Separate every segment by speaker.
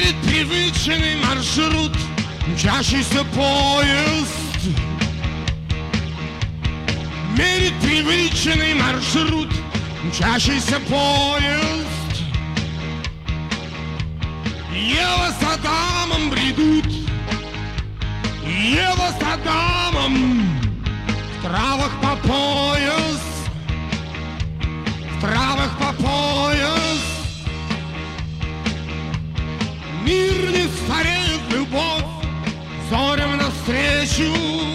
Speaker 1: мерит привычный маршрут мчащийся поезд. Мерит привычный маршрут мчащийся поезд. Ева с Адамом бредут, Ева с Адамом в травах по пояс, в травах по пояс. Мир не стареет, любовь зорям навстречу.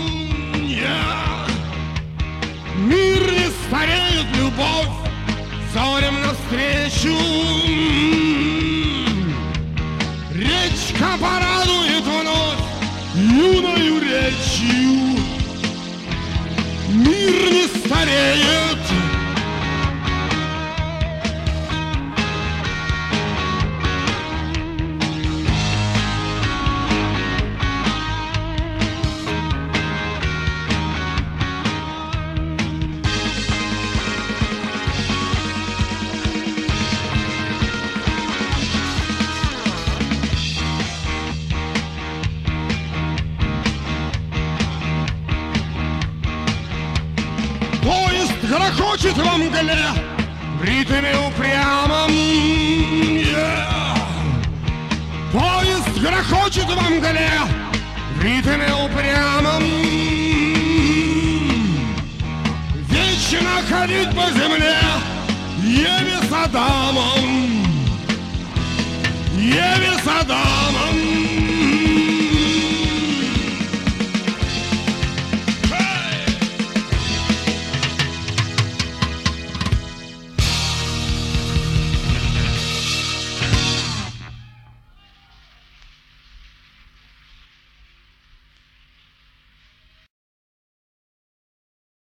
Speaker 1: Мир не стареет, любовь зорям навстречу. Речка порадует вновь юною речью. Мир не стареет. Поезд грохочет во мгле в ритме упрямом. Поезд грохочет во мгле в ритме упрямом. Вечно ходить по земле Еве с Адамом. Еве